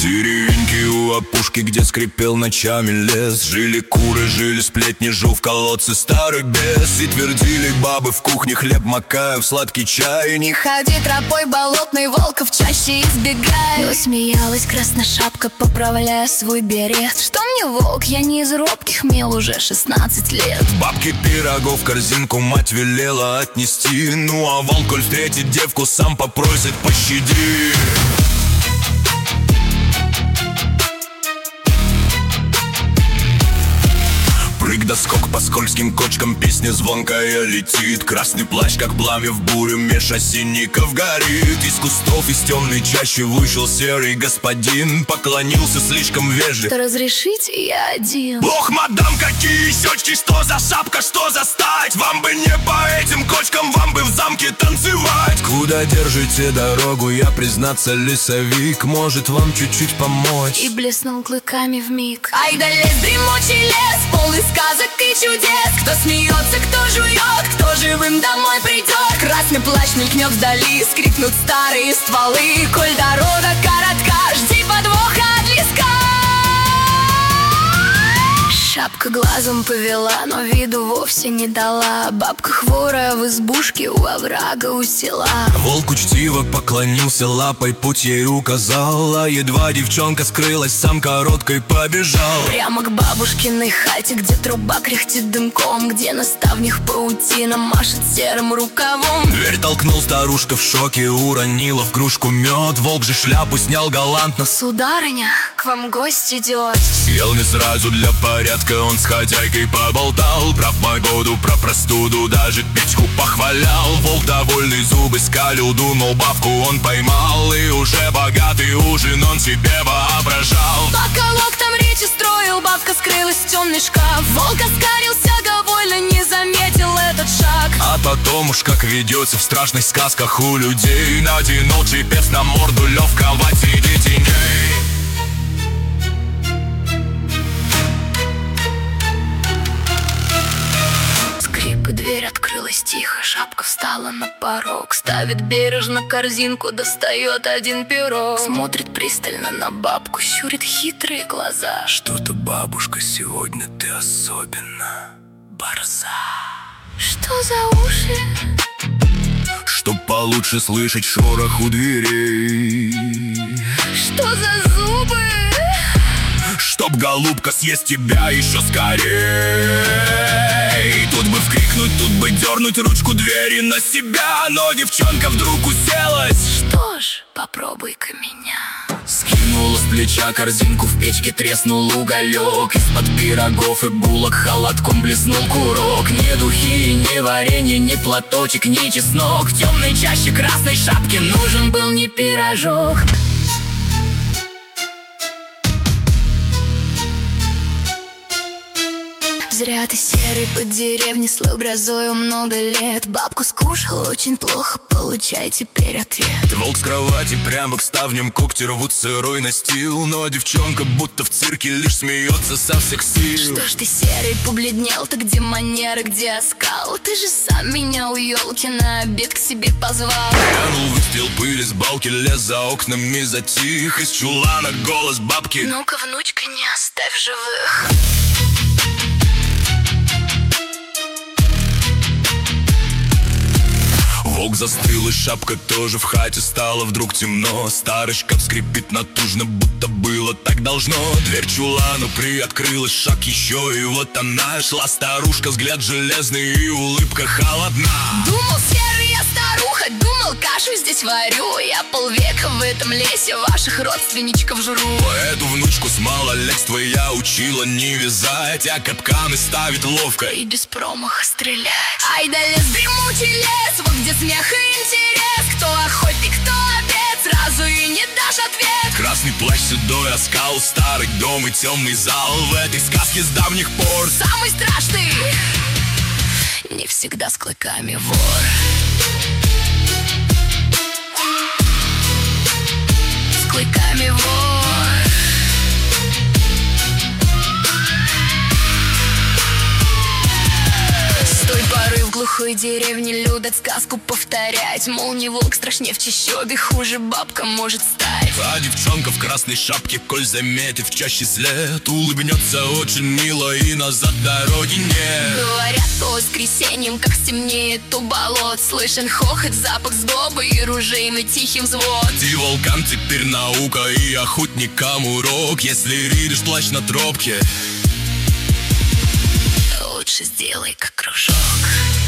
деревеньки у опушки, где скрипел ночами лес. Жили куры, жили сплетни, жил в колодце старый бес. И твердили бабы в кухне, хлеб макая в сладкий чай. Не ходи тропой болотной, волков чаще избегай. Но смеялась красная шапка, поправляя свой берет. Что мне волк, я не из робких, мне уже 16 лет. Бабки пирогов в корзинку мать велела отнести. Ну а волк, коль встретит девку, сам попросит пощади. Прыг да скок по скользким кочкам, песня звонкая летит. Красный плащ, как пламя в бурю, меж осинников горит. Из кустов, из темной чащи вышел серый господин. Поклонился слишком вежливо. Что разрешите, я один. Ох, мадам, какие щечки, что за шапка, что за стать? Вам бы не по этим кочкам, вам бы в замке танцевать. Куда держите дорогу, я, признаться, лесовик. Может вам чуть-чуть помочь? И блеснул клыками вмиг. Ай да лес, дремучий лес, полный сказок и чудес. Кто смеется, кто жует, кто живым домой придет. Красный плащ мелькнет вдали, скрипнут старые стволы. Коль дорога коротка, жди подвоха от леска. Шапка глазом повела, но виду вовсе не дала. Бабка хворая в избушке у оврага у села. Волк учтиво поклонился, лапой путь ей указал. А едва девчонка скрылась, сам короткой побежал. Прямо к бабушкиной хате, где труба кряхтит дымком, где на ставнях паутина машет серым рукавом. Дверь толкнул, старушка в шоке уронила в кружку мед. Волк же шляпу снял галантно. Сударыня, к вам гость идет. Съел не сразу для порядка, он с хозяйкой поболтал. Про погоду, про простуду, даже печку похвалял. Волк довольный зубы скалил, думал, бабку он поймал. И уже богатый ужин он себе воображал. Пока волк там речи строил, бабка скрылась в темный шкаф. Волк оскалился довольно, не заметил этот шаг. А потом уж как ведется в страшных сказках у людей, натянул чепец на морду легкого среди теней. Дверь открылась тихо, шапка встала на порог. Ставит бережно корзинку, достает один пирог. Смотрит пристально на бабку, щурит хитрые глаза. Что-то, бабушка, сегодня ты особенно борза. Что за уши? Чтоб получше слышать шорох у дверей. Что за зубы? Чтоб, голубка, съесть тебя еще скорей. Тут бы вкрикнуть, тут бы дернуть ручку двери на себя, но девчонка вдруг уселась. Что ж, попробуй-ка меня. Скинула с плеча корзинку, в печке треснул уголек. Из-под пирогов и булок холодком блеснул курок. Ни духи, ни варенье, ни платочек, ни чеснок. В темной чаще красной шапки нужен был не пирожок. Зря ты серый под деревней, слыл грозою много лет. Бабку скушал очень плохо, получай теперь ответ. Волк с кровати прямо к ставням, когти рвут сырой настил. Но девчонка будто в цирке лишь смеется со всех сил. Что ж ты серый побледнел, ты где манеры, где оскал? Ты же сам меня у елки на обед к себе позвал. Глянул, выстрел пыли с балки, лес за окнами затих. Из чулана голос бабки: ну-ка, внучка, не оставь живых. Волк застыл, и шапка тоже, в хате стало вдруг темно. Старый шкаф скрипит натужно, будто было так должно. Дверь чулану приоткрылась, шаг еще, и вот она шла. Старушка, взгляд железный и улыбка холодна. Думал, серый я старуха, думал, кашу здесь варю. Я полвека в этом лесе ваших родственничков жру. Эту внучку с малолетства я учила не вязать, а капканы ставит ловко и без промаха стрелять. Ай да лес, дремучий лес, вот где смех и интерес. Кто охотник, кто обед, сразу и не дашь ответ. Красный плащ, седой оскал, старый дом и темный зал. В этой сказке с давних пор самый страшный не всегда с клыками вор. С клыками вор. С той поры в глухой такой деревне любят сказку повторять. Мол, не волк страшнее в чащобе, хуже бабка может стать. А девчонка в красной шапке, коль заметив чаще след, улыбнется очень мило и назад дороги нет. Говорят, по воскресеньям, как стемнеет у болот, слышен хохот, запах сдобы и ружейный тихий взвод. И волкам теперь наука, и охотникам урок. Если видишь плащ на тропке, лучше сделай как кружок.